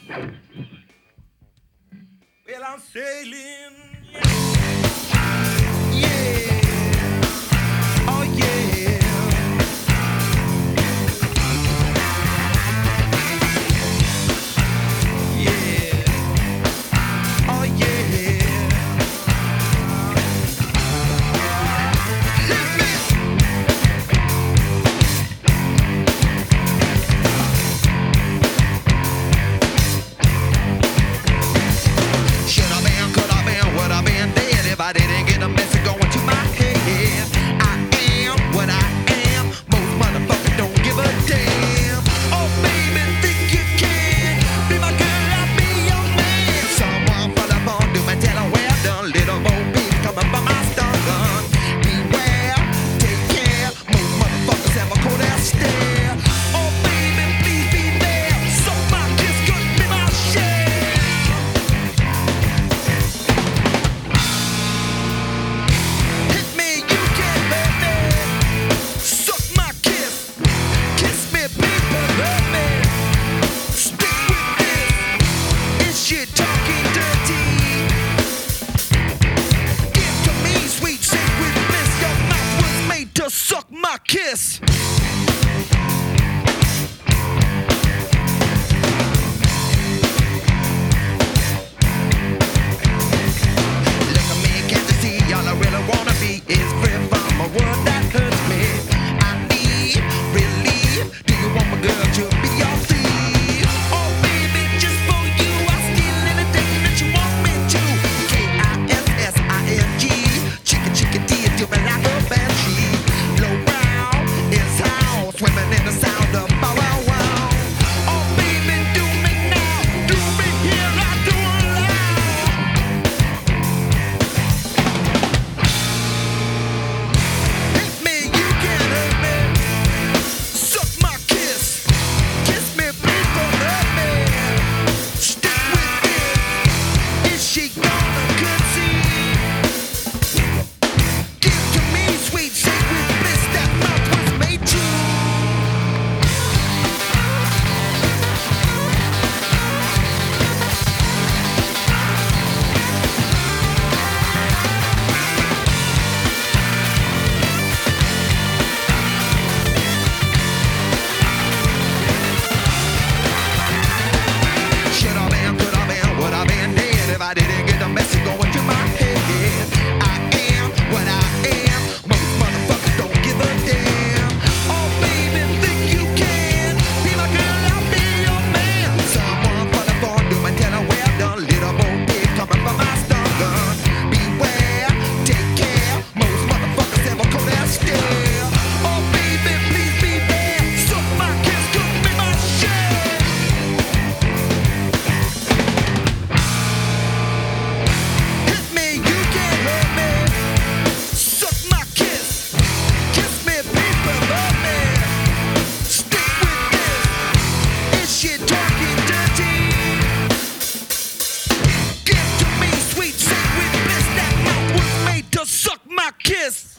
Well, I'm sailing. Yeah. Oh, yeah. Yeah. Oh, yeah. Should I been, could I been, would I been dead if I didn't get a message going to my head? I am what I am. Most motherfuckers don't give a damn. Oh, baby, think you can be my girl, I'll be your man. Someone for the phone, do my tell her well done. Little Bo Peep coming from my stun gun. Beware, take care. Most motherfuckers have a cold ass stare. Oh, baby, please be there. So my kiss could be my share. Hit me, you can hurt me. Suck my kiss. Kiss me, people, hurt me. Stick with this. Is shit talking dirty? Give to me, sweet sacred bliss. Your mouth was made to suck my kiss. Look at me, can't you see? All I really wanna be is free from a world that hurts me. I need relief. Do you want my girl to be your thief? Oh, baby, just for you, I'll steal anything that you want me to. Kissing. Chicken, chicken, tea, do me like a banshee. Low brow is how, swimming in the sound of bow wow wow. Oh, baby, do me now. Do me here, I do loud. Hit me, you can hurt me. Suck my kiss. Kiss me, people, hurt me. Stick with this. Is she gonna concede? Give to me, sweet sacred bliss. That mouth was made to. Should I been, could I been, would I been dead if I didn't get the message going to my head? I am what I am. Most motherfuckers don't give a damn. Oh, baby, think you can be my girl, I'll be your man. Someone for the phone, do my tell her well done. Little Bo Peep coming from my stun gun. Beware, take care. Most motherfuckers have a cold ass stare. Oh, baby, please be there. Suck my kiss, could be my share. Hit me, you can hurt me. Suck my kiss. Kiss me, people, hurt me. Stick with this. Is shit